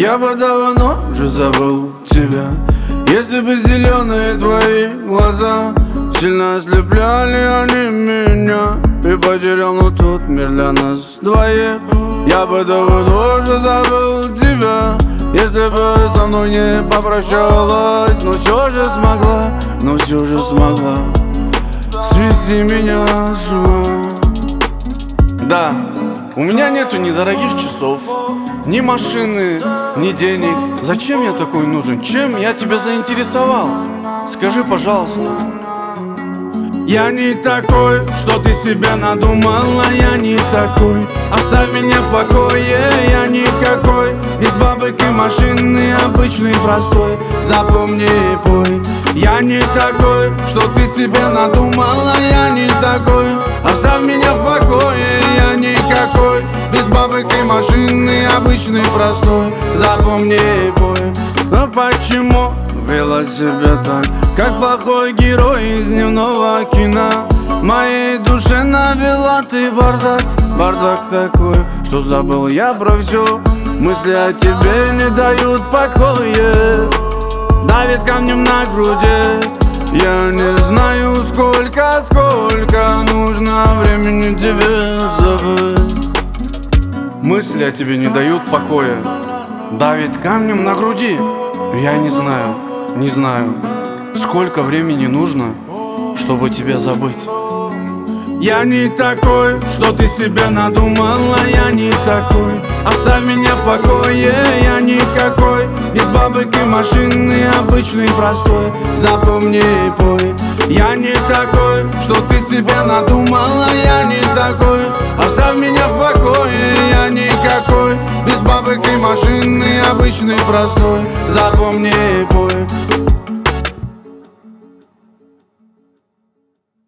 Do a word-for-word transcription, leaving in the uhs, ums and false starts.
Я бы давно уже забыл тебя, если бы зеленые твои глаза сильно ослепляли они меня. И потерял, но тут мир для нас двоих. Я бы давно уже забыл тебя, если бы со мной не попрощалась. Но все же смогла, но все же смогла свести меня с ума. Да, у меня нету ни дорогих часов, ни машины, ни денег. Зачем я такой нужен? Чем я тебя заинтересовал? Скажи, пожалуйста. Я не такой, что ты себе надумала. Я не такой, оставь меня в покое. Я никакой, без бабок и машины, обычный, простой. Запомни и пой. Я не такой, что ты себе надумала. Я не такой, оставь меня в покое. Я никакой, без бабок и машины, обычный, простой. Запомни и пой. Но почему вела себя так, как плохой герой из дневного кино? В моей душе навела ты бардак, бардак такой, что забыл я про все. Мысли о тебе не дают покоя, давит камнем на груди. Я не знаю, сколько, сколько нужно времени тебе забыть. Мысли о тебе не дают покоя, давит камнем на груди. Я не знаю, не знаю, сколько времени нужно, чтобы тебя забыть. Я не такой, что ты себе надумала. Я не такой, оставь меня в покое. Я никакой, без бабок и машины, обычный, простой. Запомни и пой. Я не такой, что ты себе надумала. Я не такой, оставь меня в покое. Я никакой, без бабок и машины, обычный, простой. Запомни и пой.